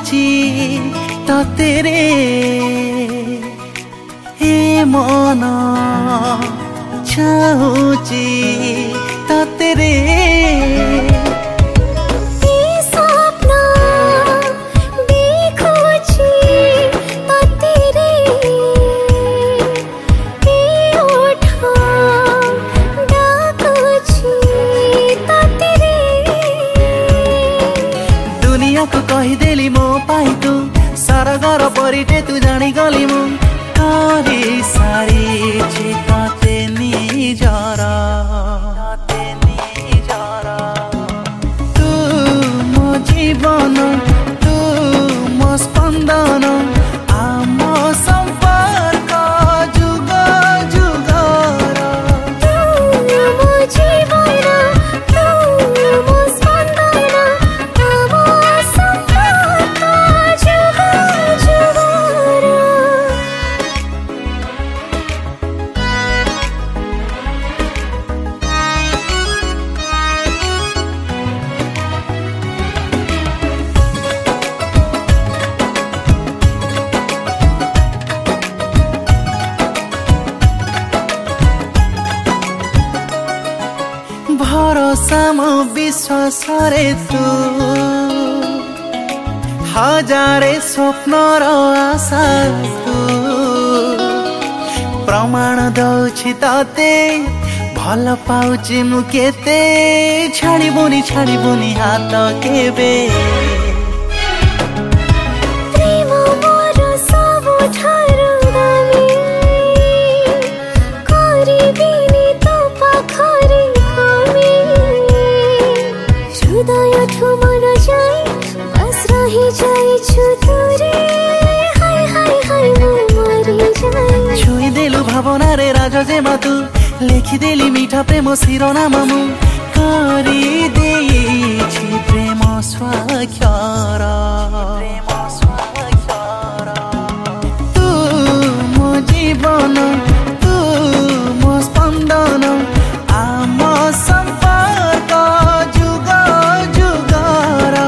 चाहूची तो तेरे हे मन चाहूची तो तेरे कहीदेली मो पाई तू सरगर परिटे तू जानी गली मु करी सारी चिताते निजरा तू मो जीवन तू मो स्पंदन आम संपर्क जुग जुगर तू मो जीवन तू मो स्पंदन भरोसा मो विश्वास रे तू हजारे स्वप्नर आशा तू प्रमाण दउछि तते भल पाउछि मु केते छाड़िबुनी हाथ केबे छुईदेलु भावना रे राज जे मातु लेखिदेली मीठा प्रेम शिरोनाम मु करिदेछि प्रेम स्वाक्षर तू मो जीवन तू मो स्पंदन आम संपर्क जुग जुगर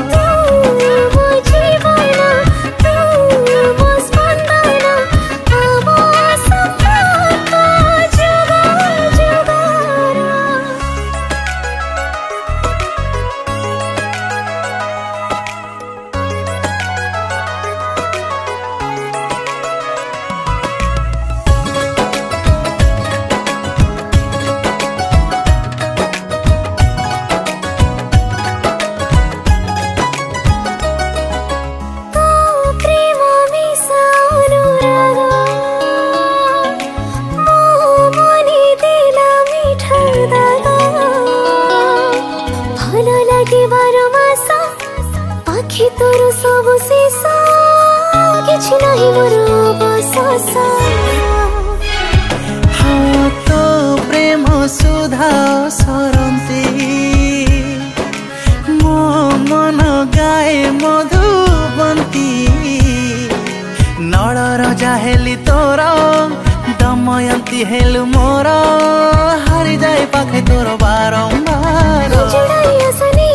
तोर सब शेष किछि नहीं मोर अवशेष हाँ तो प्रेम सुधा सरंती मो मन गाए मधुबंती नड़र जाहेली तोर दमयंती हेलु मोर हारी जाए पाखे तोर बारंबार